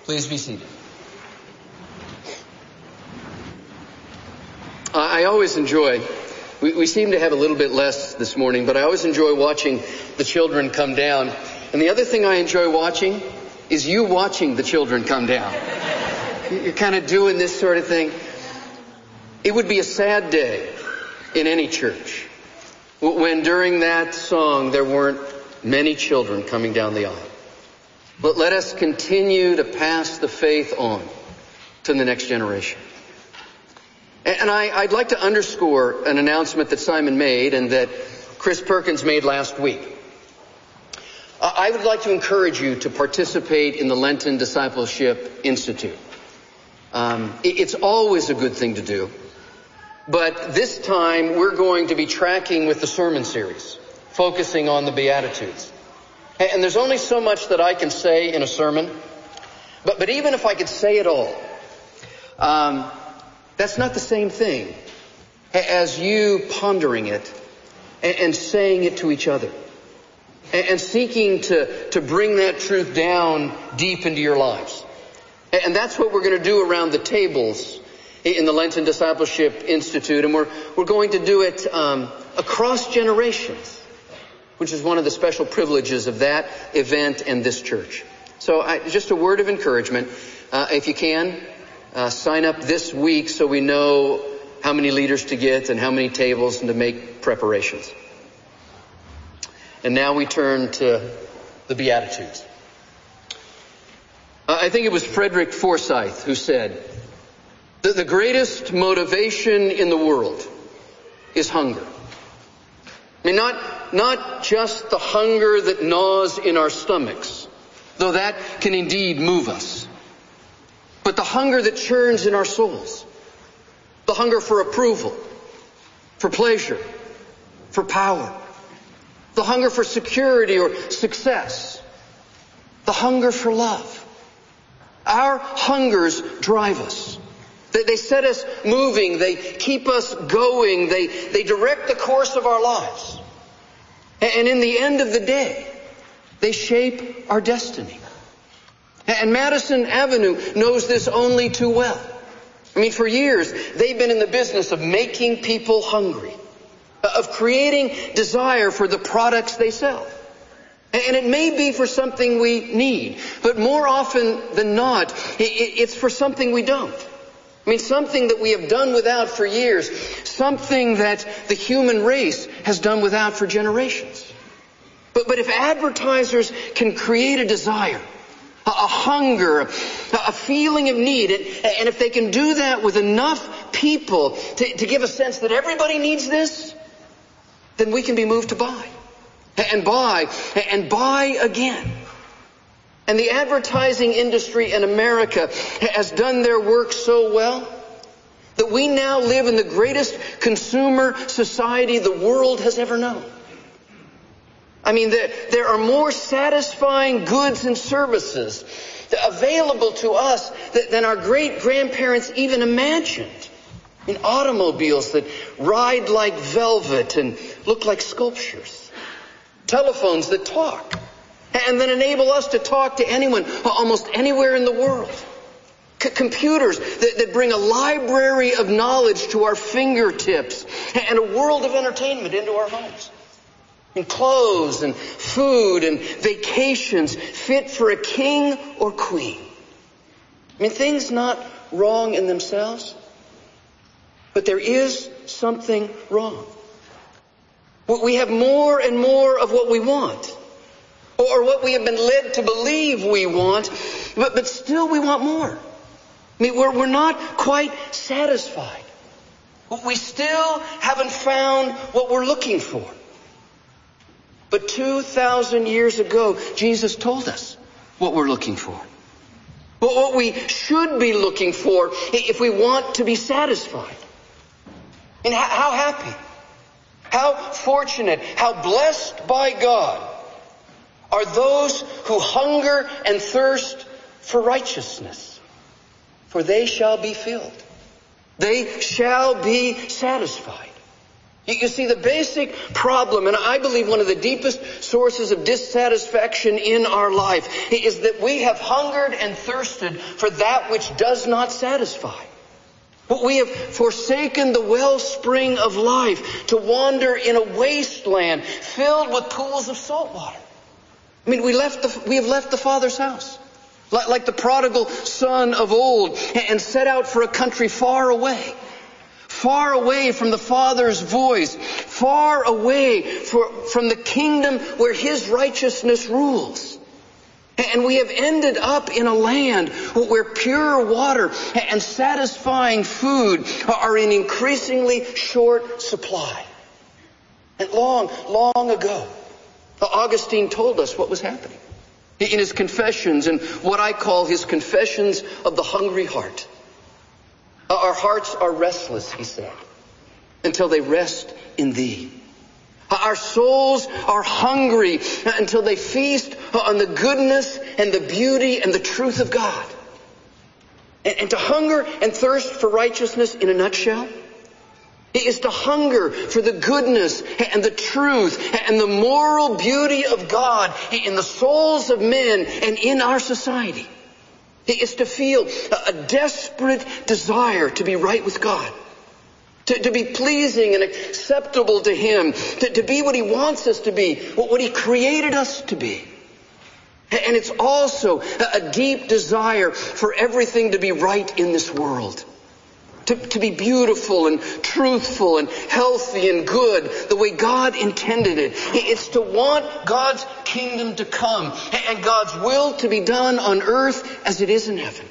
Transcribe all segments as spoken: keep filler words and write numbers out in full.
Please be seated. I always enjoy, we, we seem to have a little bit less this morning, but I always enjoy watching the children come down. And the other thing I enjoy watching is you watching the children come down. You're kind of doing this sort of thing. It would be a sad day in any church when during that song there weren't many children coming down the aisle. But let us continue to pass the faith on to the next generation. And I, I'd like to underscore an announcement that Simon made and that Chris Perkins made last week. I would like to encourage you to participate in the Lenten Discipleship Institute. Um, it's always a good thing to do. But this time we're going to be tracking with the sermon series, focusing on the Beatitudes. And there's only so much that I can say in a sermon. But, but even if I could say it all, um, that's not the same thing as you pondering it and, and saying it to each other and, and seeking to, to bring that truth down deep into your lives. And, and that's what we're going to do around the tables in the Lenten Discipleship Institute. And we're, we're going to do it um, across generations, which is one of the special privileges of that event and this church. So I, just a word of encouragement. Uh, if you can, uh, sign up this week so we know how many leaders to get and how many tables and to make preparations. And now we turn to the Beatitudes. Uh, I think it was Frederick Forsyth who said that the greatest motivation in the world is hunger. I mean, not, not just the hunger that gnaws in our stomachs, though that can indeed move us, but the hunger that churns in our souls. The hunger for approval, for pleasure, for power. The hunger for security or success. The hunger for love. Our hungers drive us. They, they set us moving. They keep us going. They, they direct the course of our lives. And, and in the end of the day, they shape our destiny. And Madison Avenue knows this only too well. I mean, for years, they've been in the business of making people hungry, of creating desire for the products they sell. And it may be for something we need, but more often than not, it's for something we don't. I mean, something that we have done without for years, something that the human race has done without for generations. But, but if advertisers can create a desire, a, a hunger, a, a feeling of need, and, and if they can do that with enough people to, to give a sense that everybody needs this, then we can be moved to buy. And buy, and buy again. And the advertising industry in America has done their work so well that we now live in the greatest consumer society the world has ever known. I mean, there, there are more satisfying goods and services available to us than our great-grandparents even imagined. I mean, automobiles that ride like velvet and look like sculptures. Telephones that talk and then enable us to talk to anyone almost anywhere in the world. C- computers that, that bring a library of knowledge to our fingertips and a world of entertainment into our homes. And clothes and food and vacations fit for a king or queen. I mean, things not wrong in themselves, but there is something wrong. We have more and more of what we want, or what we have been led to believe we want, but, but still we want more. I mean, we're, we're not quite satisfied. We still haven't found what we're looking for. But two thousand years ago, Jesus told us what we're looking for. What we should be looking for if we want to be satisfied. And how happy, how fortunate, how blessed by God are those who hunger and thirst for righteousness, for they shall be filled. They shall be satisfied. You see, the basic problem, and I believe one of the deepest sources of dissatisfaction in our life, is that we have hungered and thirsted for that which does not satisfy. We have forsaken the wellspring of life to wander in a wasteland filled with pools of salt water. I mean, we left the, we have left the Father's house, like, like the prodigal son of old, and set out for a country far away. Far away from the Father's voice, far away for, from the kingdom where His righteousness rules. And we have ended up in a land where pure water and satisfying food are in increasingly short supply. And long, long ago, Augustine told us what was happening in his Confessions, and what I call his Confessions of the Hungry Heart. Our hearts are restless, he said, until they rest in Thee. Our souls are hungry until they feast on the goodness and the beauty and the truth of God. And to hunger and thirst for righteousness, in a nutshell, is to hunger for the goodness and the truth and the moral beauty of God in the souls of men and in our society. It is to feel a desperate desire to be right with God, to, to be pleasing and acceptable to Him, to, to be what He wants us to be, what He created us to be. And it's also a deep desire for everything to be right in this world, to, to be beautiful and truthful and healthy and good the way God intended it. It's to want God's kingdom to come and God's will to be done on earth as it is in heaven.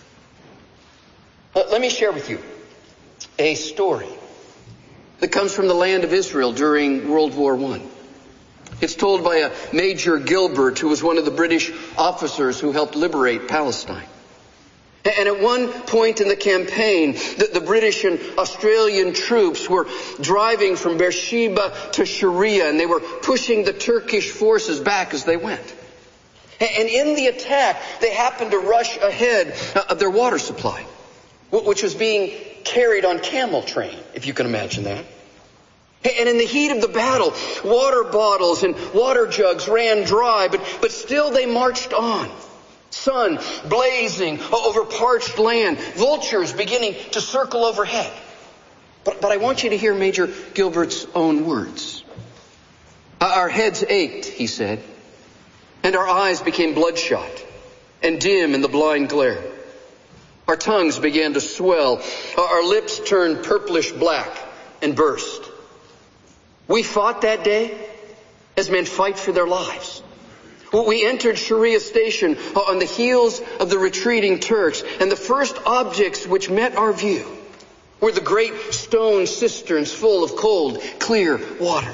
Let me share with you a story that comes from the land of Israel during World War One. It's told by a Major Gilbert, who was one of the British officers who helped liberate Palestine. And at one point in the campaign, the, the British and Australian troops were driving from Beersheba to Sharia, and they were pushing the Turkish forces back as they went. And in the attack, they happened to rush ahead of their water supply, which was being carried on camel train, if you can imagine that. And in the heat of the battle, water bottles and water jugs ran dry, but, but still they marched on. Sun blazing over parched land, vultures beginning to circle overhead. But, but I want you to hear Major Gilbert's own words. Our heads ached, he said, and our eyes became bloodshot and dim in the blind glare. Our tongues began to swell, our lips turned purplish black and burst. We fought that day as men fight for their lives. We entered Sharia Station on the heels of the retreating Turks, and the first objects which met our view were the great stone cisterns full of cold, clear water.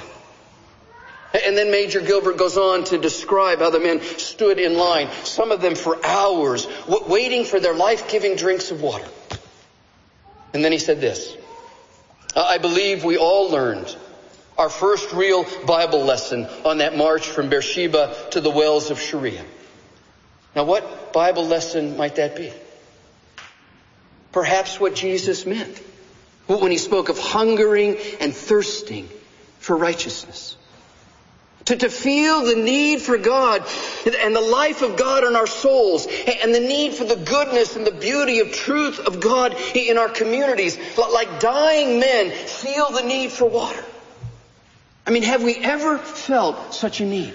And then Major Gilbert goes on to describe how the men stood in line, some of them for hours, waiting for their life-giving drinks of water. And then he said this, I believe we all learned our first real Bible lesson on that march from Beersheba to the wells of Sharia. Now, what Bible lesson might that be? Perhaps what Jesus meant when he spoke of hungering and thirsting for righteousness. To, to feel the need for God and the life of God in our souls, and the need for the goodness and the beauty of truth of God in our communities. Like dying men feel the need for water. I mean, have we ever felt such a need?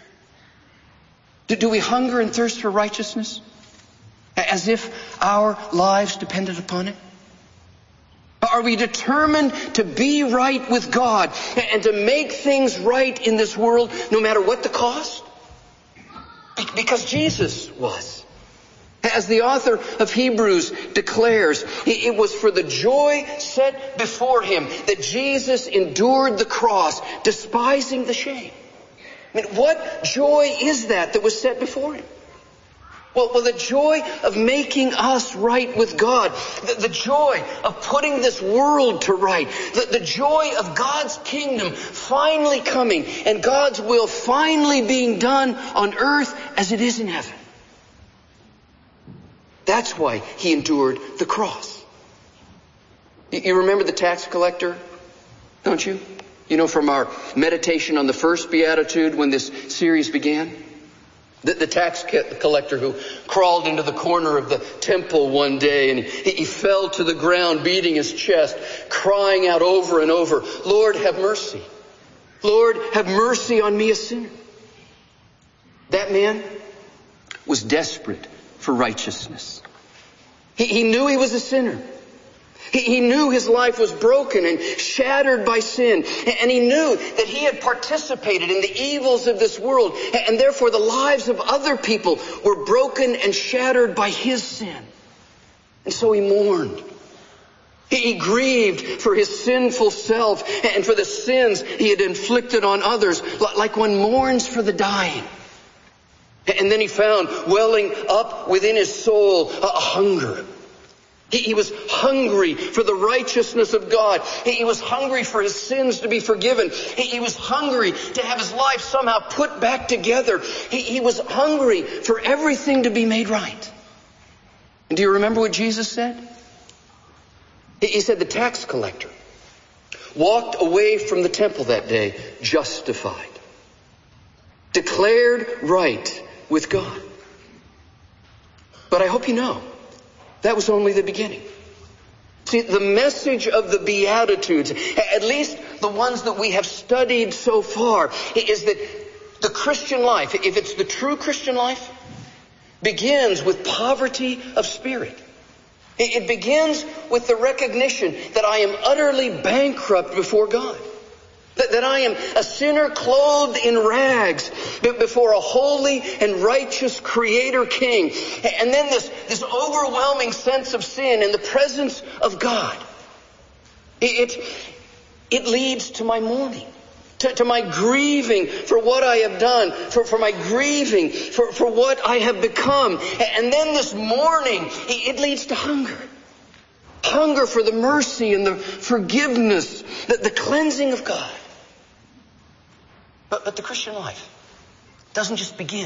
Do, do we hunger and thirst for righteousness as if our lives depended upon it? Are we determined to be right with God and to make things right in this world no matter what the cost? Because Jesus was. As the author of Hebrews declares, it was for the joy set before him that Jesus endured the cross, despising the shame. I mean, what joy is that that was set before him? Well, well, the joy of making us right with God, the, the joy of putting this world to right, the, the joy of God's kingdom finally coming and God's will finally being done on earth as it is in heaven. That's why he endured the cross. You remember the tax collector don't you? You know, from our meditation on the first beatitude when this series began, the, the tax collector who crawled into the corner of the temple one day and he, he fell to the ground beating his chest, crying out over and over, Lord, have mercy. Lord, have mercy on me, a sinner. That man was desperate for righteousness. He, he knew he was a sinner. He, he knew his life was broken and shattered by sin. And he knew that he had participated in the evils of this world. And therefore the lives of other people were broken and shattered by his sin. And so he mourned. He, he grieved for his sinful self and for the sins he had inflicted on others, like one mourns for the dying. And then he found welling up within his soul a hunger. He, he was hungry for the righteousness of God. He, he was hungry for his sins to be forgiven. He, he was hungry to have his life somehow put back together. He, he was hungry for everything to be made right. And do you remember what Jesus said? He, he said the tax collector walked away from the temple that day justified, declared right with God. But I hope you know, that was only the beginning. See, the message of the Beatitudes, at least the ones that we have studied so far, is that the Christian life, if it's the true Christian life, begins with poverty of spirit. It begins with the recognition that I am utterly bankrupt before God. That, that I am a sinner clothed in rags before a holy and righteous Creator King. And then this, this overwhelming sense of sin in the presence of God. It, it, it leads to my mourning, to, to my grieving for what I have done, for, for my grieving for, for what I have become. And then this mourning, it, it leads to hunger. Hunger for the mercy and the forgiveness, the, the cleansing of God. But, but the Christian life doesn't just begin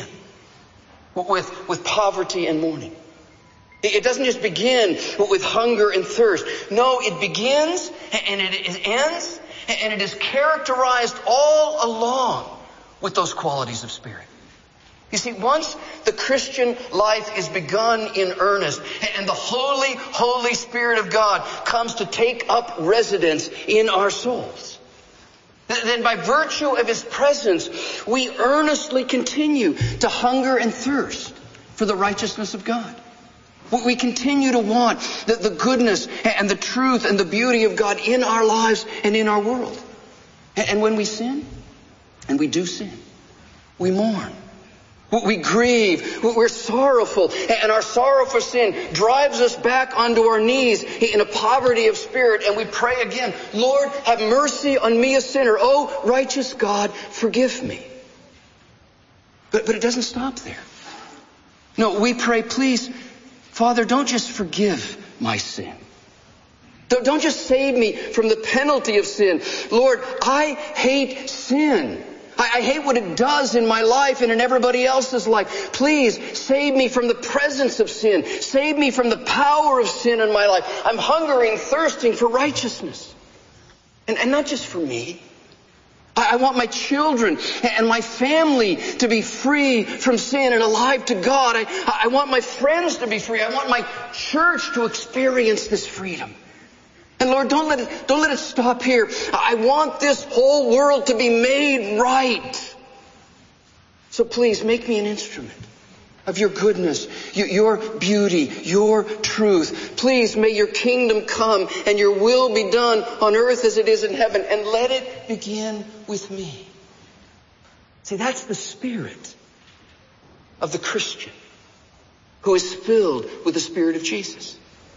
with, with poverty and mourning. It doesn't just begin with hunger and thirst. No, it begins and it ends and it is characterized all along with those qualities of spirit. You see, once the Christian life is begun in earnest and the Holy, Holy Spirit of God comes to take up residence in our souls, then by virtue of His presence, we earnestly continue to hunger and thirst for the righteousness of God. We continue to want the, the goodness and the truth and the beauty of God in our lives and in our world. And when we sin, and we do sin, we mourn. We grieve, we're sorrowful, and our sorrow for sin drives us back onto our knees in a poverty of spirit, and we pray again, Lord, have mercy on me, a sinner. Oh, righteous God, forgive me. But, but it doesn't stop there. No, we pray, please, Father, don't just forgive my sin. Don't just save me from the penalty of sin. Lord, I hate sin. I hate what it does in my life and in everybody else's life. Please save me from the presence of sin. Save me from the power of sin in my life. I'm hungering, thirsting for righteousness. And, and not just for me. I, I want my children and my family to be free from sin and alive to God. I, I want my friends to be free. I want my church to experience this freedom. And Lord, don't let it, don't let it stop here. I want this whole world to be made right. So please make me an instrument of your goodness, your beauty, your truth. Please may your kingdom come and your will be done on earth as it is in heaven. And let it begin with me. See, that's the spirit of the Christian who is filled with the Spirit of Jesus.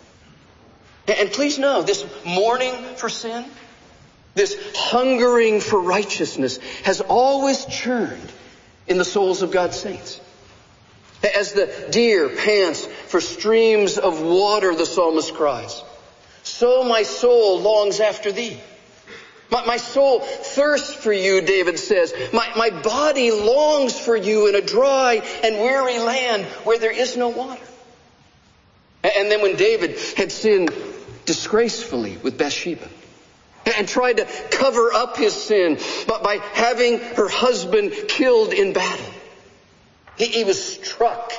And please know, this mourning for sin, this hungering for righteousness has always churned in the souls of God's saints. As the deer pants for streams of water, the psalmist cries, so my soul longs after thee. My, my soul thirsts for you, David says. My, my body longs for you in a dry and weary land where there is no water. And then when David had sinned disgracefully with Bathsheba, and tried to cover up his sin by having her husband killed in battle. He, he was struck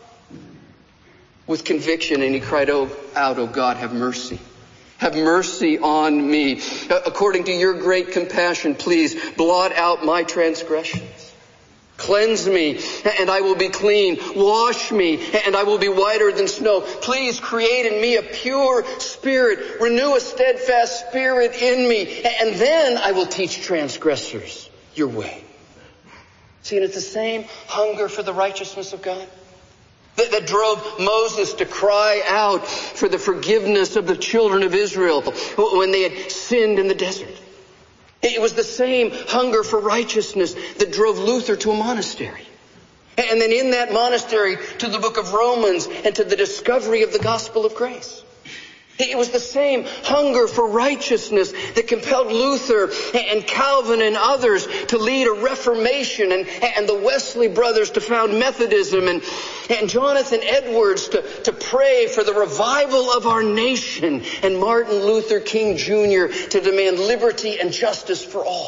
with conviction, and he cried out, "Oh God, have mercy. Have mercy on me. According to your great compassion, please blot out my transgressions. Cleanse me, and I will be clean. Wash me, and I will be whiter than snow. Please create in me a pure spirit. Renew a steadfast spirit in me, and then I will teach transgressors your way." See, and it's the same hunger for the righteousness of God that, that drove Moses to cry out for the forgiveness of the children of Israel when they had sinned in the desert. It was the same hunger for righteousness that drove Luther to a monastery. And then in that monastery to the book of Romans and to the discovery of the gospel of grace. It was the same hunger for righteousness that compelled Luther and Calvin and others to lead a Reformation, and, and the Wesley brothers to found Methodism, and, and Jonathan Edwards to, to pray for the revival of our nation, and Martin Luther King Junior to demand liberty and justice for all.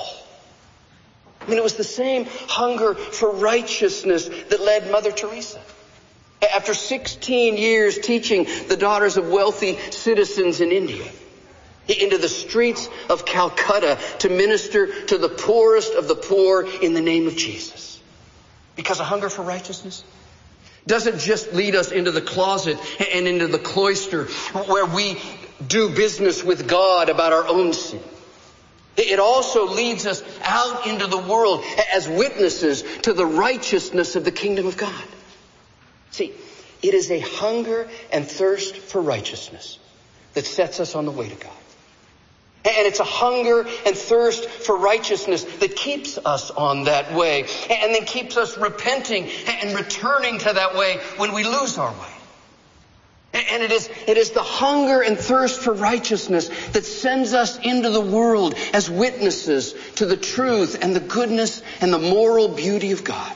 I mean, it was the same hunger for righteousness that led Mother Teresa, after sixteen years teaching the daughters of wealthy citizens in India, into the streets of Calcutta to minister to the poorest of the poor in the name of Jesus. Because a hunger for righteousness doesn't just lead us into the closet and into the cloister where we do business with God about our own sin. It also leads us out into the world as witnesses to the righteousness of the kingdom of God. See, it is a hunger and thirst for righteousness that sets us on the way to God. And it's a hunger and thirst for righteousness that keeps us on that way, and then keeps us repenting and returning to that way when we lose our way. And it is, it is the hunger and thirst for righteousness that sends us into the world as witnesses to the truth and the goodness and the moral beauty of God.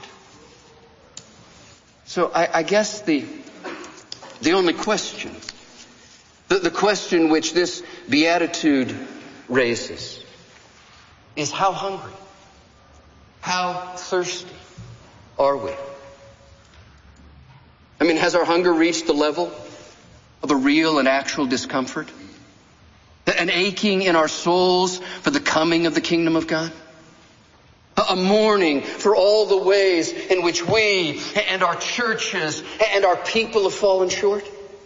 So I, I guess the the only question, the, the question which this beatitude raises, is how hungry, how thirsty are we? I mean, has our hunger reached the level of a real and actual discomfort? An aching in our souls for the coming of the kingdom of God? A mourning for all the ways in which we and our churches and our people have fallen short?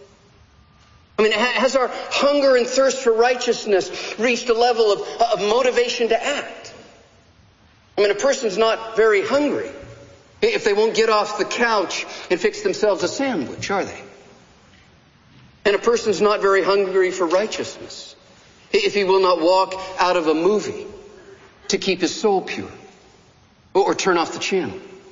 I mean, has our hunger and thirst for righteousness reached a level of, of motivation to act? I mean, a person's not very hungry if they won't get off the couch and fix themselves a sandwich, are they? And a person's not very hungry for righteousness if he will not walk out of a movie to keep his soul pure. Or turn off the channel.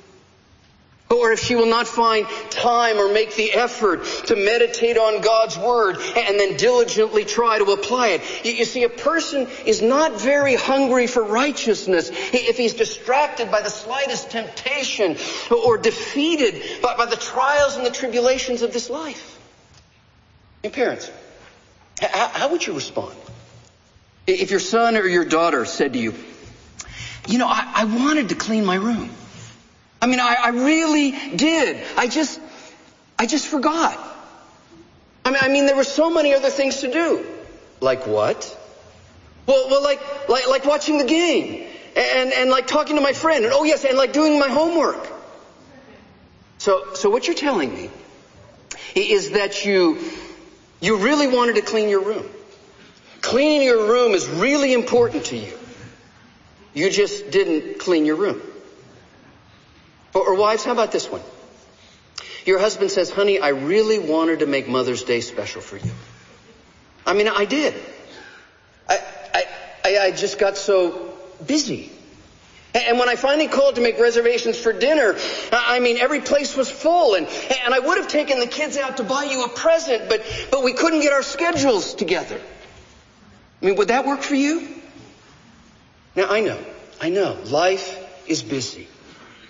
Or if she will not find time or make the effort to meditate on God's word and then diligently try to apply it. You see, a person is not very hungry for righteousness if he's distracted by the slightest temptation or defeated by, by the trials and the tribulations of this life. And parents, how, how would you respond if your son or your daughter said to you, "You know, I, I wanted to clean my room. I mean, I, I really did. I just, I just forgot. I mean, I mean, there were so many other things to do." Like what? Well, well, like, like, like watching the game, and and like talking to my friend, and oh yes, and like doing my homework. So, so what you're telling me is that you, you really wanted to clean your room. Cleaning your room is really important to you. You just didn't clean your room. Or, or wives, how about this one? Your husband says, "Honey, I really wanted to make Mother's Day special for you. I mean, I did. I, I, I, I just got so busy. And when I finally called to make reservations for dinner, I mean, every place was full, and, and I would have taken the kids out to buy you a present, but, but we couldn't get our schedules together. I mean, would that work for you?" Now, I know, I know, life is busy.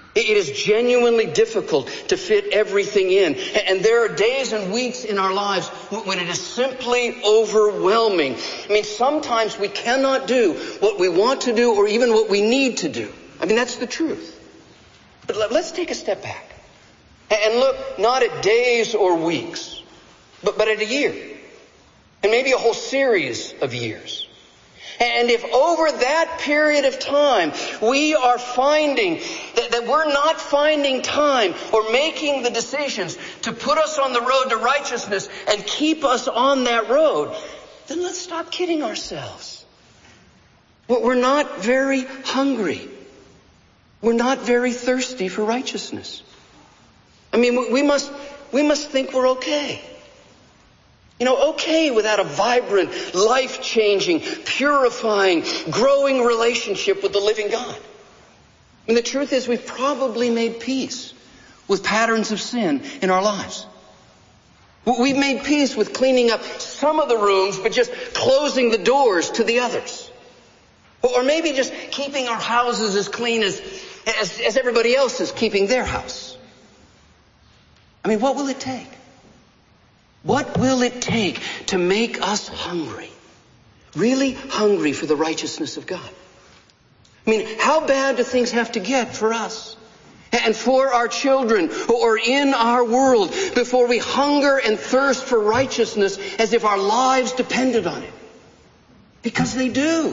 It is genuinely difficult to fit everything in. And there are days and weeks in our lives when it is simply overwhelming. I mean, sometimes we cannot do what we want to do or even what we need to do. I mean, that's the truth. But let's take a step back and look not at days or weeks, but, but at a year. And maybe a whole series of years. And if over that period of time we are finding that, that we're not finding time or making the decisions to put us on the road to righteousness and keep us on that road, then let's stop kidding ourselves. We're not very hungry. We're not very thirsty for righteousness. I mean, we must, we must think we're okay. You know, okay without a vibrant, life-changing, purifying, growing relationship with the living God. I mean, the truth is we've probably made peace with patterns of sin in our lives. We've made peace with cleaning up some of the rooms, but just closing the doors to the others. Or maybe just keeping our houses as clean as, as, as everybody else is keeping their house. I mean, what will it take? What will it take to make us hungry? Really hungry for the righteousness of God? I mean, how bad do things have to get for us and for our children or in our world before we hunger and thirst for righteousness as if our lives depended on it? Because they do.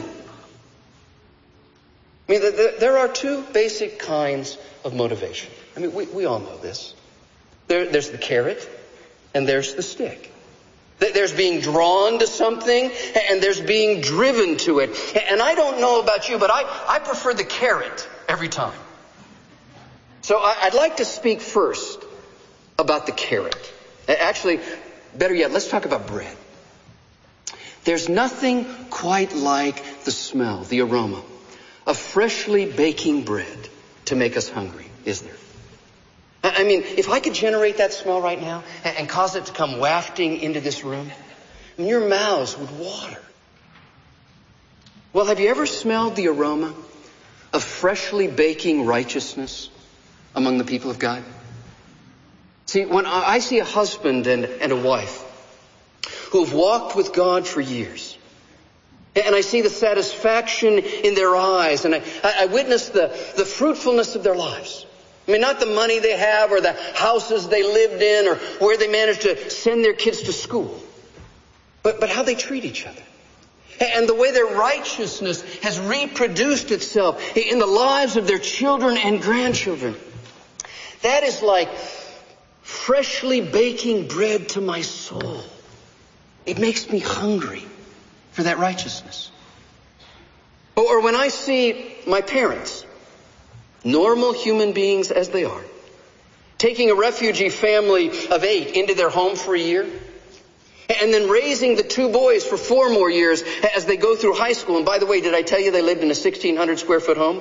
I mean, there are two basic kinds of motivation. I mean, we, we all know this. There, there's the carrot. And there's the stick. There's being drawn to something, and there's being driven to it. And I don't know about you, but I, I prefer the carrot every time. So I, I'd like to speak first about the carrot. Actually, better yet, let's talk about bread. There's nothing quite like the smell, the aroma of freshly baking bread to make us hungry, is there? I mean, if I could generate that smell right now and cause it to come wafting into this room, I mean, your mouths would water. Well, have you ever smelled the aroma of freshly baking righteousness among the people of God? See, when I see a husband and, and a wife who have walked with God for years, and I see the satisfaction in their eyes, and I, I witness the, the fruitfulness of their lives. I mean, not the money they have or the houses they lived in or where they managed to send their kids to school, but, but how they treat each other. And the way their righteousness has reproduced itself in the lives of their children and grandchildren. That is like freshly baking bread to my soul. It makes me hungry for that righteousness. Or when I see my parents, normal human beings as they are, taking a refugee family of eight into their home for a year, and then raising the two boys for four more years as they go through high school. And by the way, did I tell you they lived in a sixteen hundred square foot home?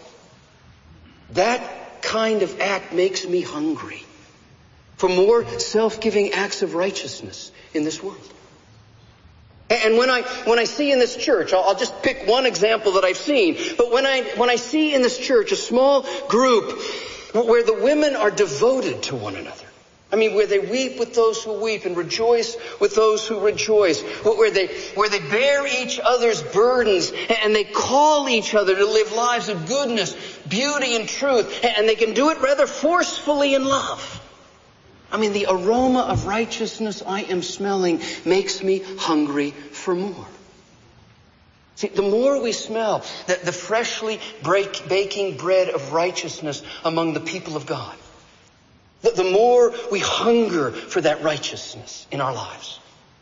That kind of act makes me hungry for more self-giving acts of righteousness in this world. And when I when I see in this church, I'll, I'll just pick one example that I've seen, but when I when I see in this church a small group where the women are devoted to one another, I mean, where they weep with those who weep and rejoice with those who rejoice, where they where they bear each other's burdens and they call each other to live lives of goodness, beauty, and truth, and they can do it rather forcefully in love. I mean, the aroma of righteousness I am smelling makes me hungry for more. See, the more we smell the, the freshly break, baking bread of righteousness among the people of God, the, the more we hunger for that righteousness in our lives.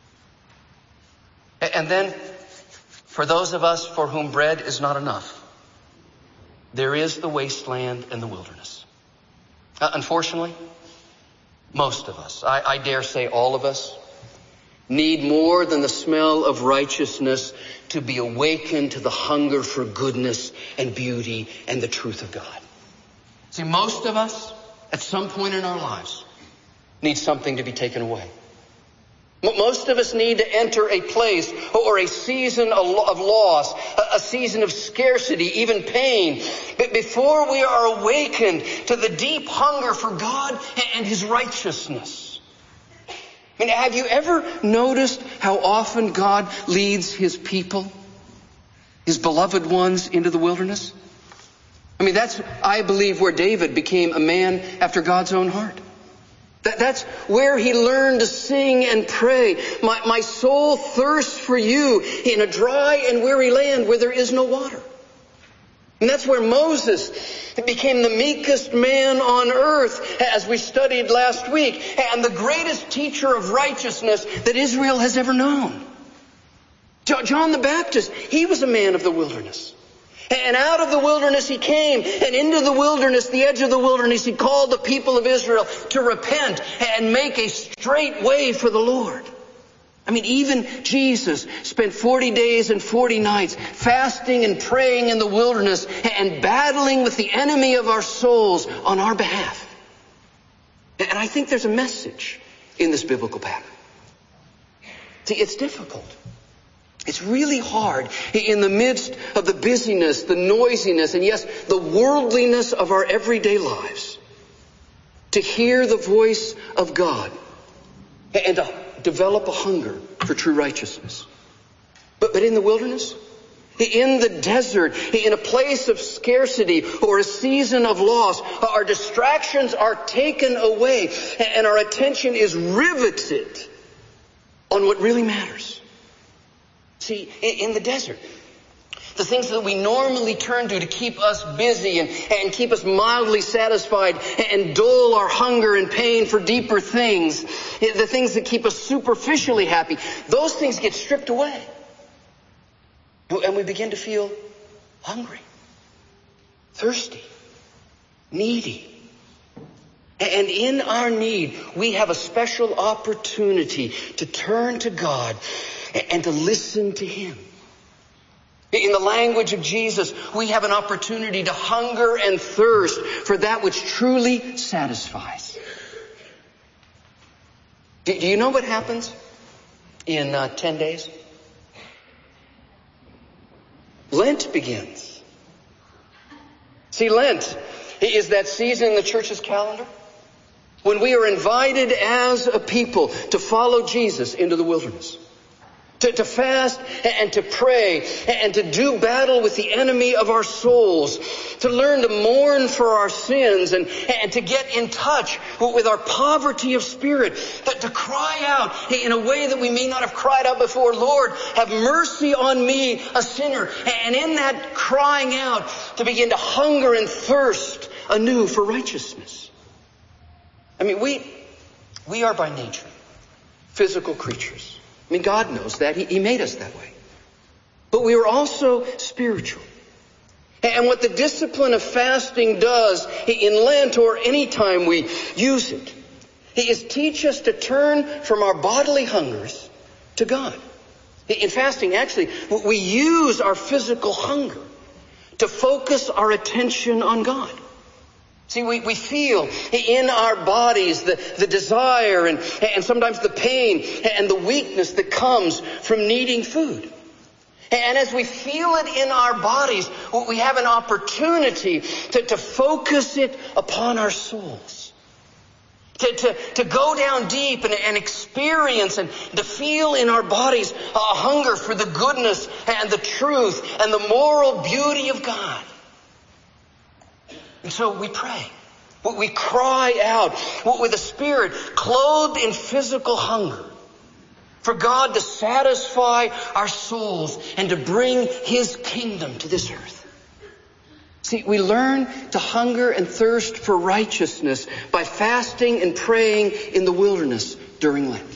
And then, for those of us for whom bread is not enough, there is the wasteland and the wilderness. Uh, unfortunately, most of us, I, I dare say all of us, need more than the smell of righteousness to be awakened to the hunger for goodness and beauty and the truth of God. See, most of us, at some point in our lives, need something to be taken away. Most of us need to enter a place or a season of loss, a season of scarcity, even pain, but before we are awakened to the deep hunger for God and His righteousness. I mean, have you ever noticed how often God leads His people, His beloved ones, into the wilderness? I mean, that's, I believe, where David became a man after God's own heart. That, that's where he learned to sing and pray. My, my soul thirsts for you in a dry and weary land where there is no water. And that's where Moses became the meekest man on earth, as we studied last week, and the greatest teacher of righteousness that Israel has ever known. John the Baptist, he was a man of the wilderness. And out of the wilderness he came, and into the wilderness, the edge of the wilderness, he called the people of Israel to repent and make a straight way for the Lord. I mean, even Jesus spent forty days and forty nights fasting and praying in the wilderness and battling with the enemy of our souls on our behalf. And I think there's a message in this biblical pattern. See, it's difficult. It's really hard in the midst of the busyness, the noisiness, and yes, the worldliness of our everyday lives to hear the voice of God and to develop a hunger for true righteousness. But, but in the wilderness, in the desert, in a place of scarcity or a season of loss, our distractions are taken away and our attention is riveted on what really matters. See, in the desert, the things that we normally turn to to keep us busy and, and keep us mildly satisfied and dull our hunger and pain for deeper things, the things that keep us superficially happy, those things get stripped away. And we begin to feel hungry, thirsty, needy. And in our need, we have a special opportunity to turn to God and to listen to Him. In the language of Jesus, we have an opportunity to hunger and thirst for that which truly satisfies. Do you know what happens in uh, ten days? Lent begins. See, Lent is that season in the church's calendar when we are invited as a people to follow Jesus into the wilderness. To, to fast and to pray and to do battle with the enemy of our souls. To learn to mourn for our sins and, and to get in touch with our poverty of spirit. That to cry out in a way that we may not have cried out before. Lord, have mercy on me, a sinner. And in that crying out, to begin to hunger and thirst anew for righteousness. I mean, we, we are by nature physical creatures. I mean, God knows that. He, he made us that way. But we are also spiritual. And what the discipline of fasting does in Lent or any time we use it, is teach us to turn from our bodily hungers to God. In fasting, actually, we use our physical hunger to focus our attention on God. See, we, we feel in our bodies the, the desire and, and sometimes the pain and the weakness that comes from needing food. And as we feel it in our bodies, we have an opportunity to, to focus it upon our souls. To, to, to go down deep and, and experience and to feel in our bodies a hunger for the goodness and the truth and the moral beauty of God. And so we pray. We cry out with a spirit clothed in physical hunger for God to satisfy our souls and to bring His kingdom to this earth. See, we learn to hunger and thirst for righteousness by fasting and praying in the wilderness during Lent.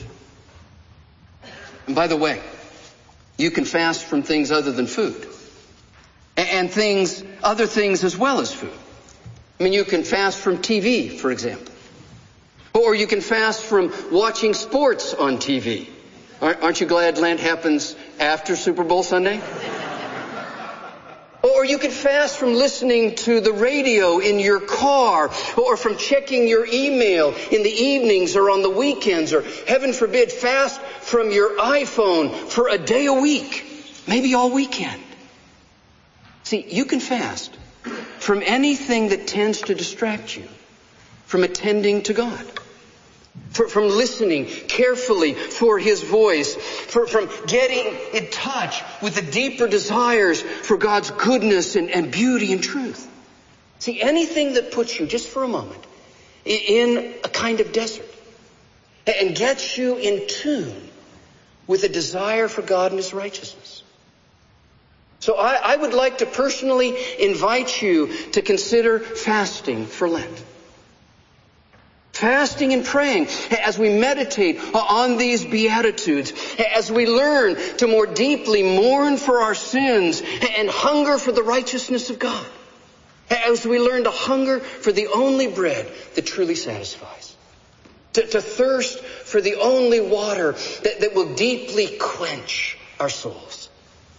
And by the way, you can fast from things other than food and things, other things as well as food. I mean, you can fast from T V, for example. Or you can fast from watching sports on T V. Aren't you glad Lent happens after Super Bowl Sunday? Or you could fast from listening to the radio in your car, or from checking your email in the evenings or on the weekends, or heaven forbid, fast from your iPhone for a day a week, maybe all weekend. See, you can fast from anything that tends to distract you from attending to God. For, from listening carefully for His voice, for, from getting in touch with the deeper desires for God's goodness and, and beauty and truth. See, anything that puts you, just for a moment, in a kind of desert and gets you in tune with a desire for God and His righteousness. So I, I would like to personally invite you to consider fasting for Lent. Fasting and praying as we meditate on these Beatitudes, as we learn to more deeply mourn for our sins and hunger for the righteousness of God, as we learn to hunger for the only bread that truly satisfies, to, to thirst for the only water that, that will deeply quench our souls.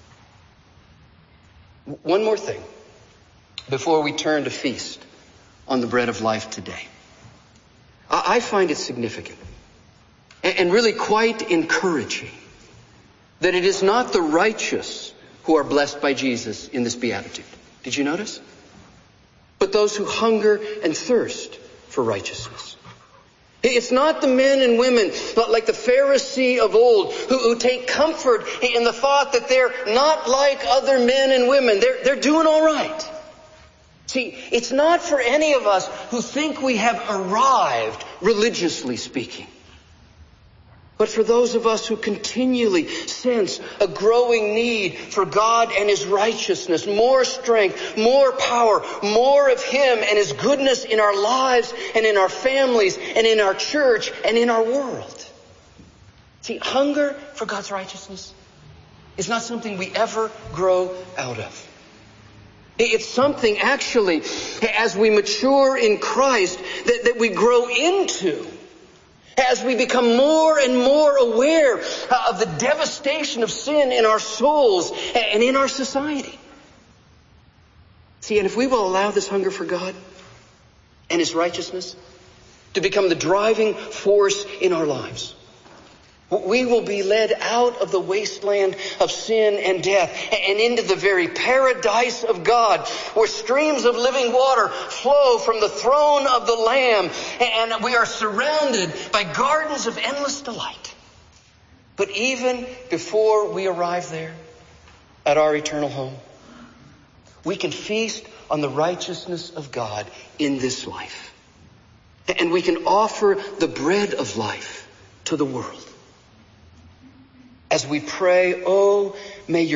One more thing before we turn to feast on the bread of life today. I find it significant and really quite encouraging that it is not the righteous who are blessed by Jesus in this beatitude. Did you notice? But those who hunger and thirst for righteousness. It's not the men and women like the Pharisee of old who, who take comfort in the thought that they're not like other men and women. They're, they're doing all right. See, it's not for any of us who think we have arrived, religiously speaking, but for those of us who continually sense a growing need for God and His righteousness, more strength, more power, more of Him and His goodness in our lives and in our families and in our church and in our world. See, hunger for God's righteousness is not something we ever grow out of. It's something, actually, as we mature in Christ, that, that we grow into. As we become more and more aware of the devastation of sin in our souls and in our society. See, and if we will allow this hunger for God and His righteousness to become the driving force in our lives, we will be led out of the wasteland of sin and death and into the very paradise of God, where streams of living water flow from the throne of the Lamb, and we are surrounded by gardens of endless delight. But even before we arrive there at our eternal home, we can feast on the righteousness of God in this life. And we can offer the bread of life to the world. As we pray, oh, may your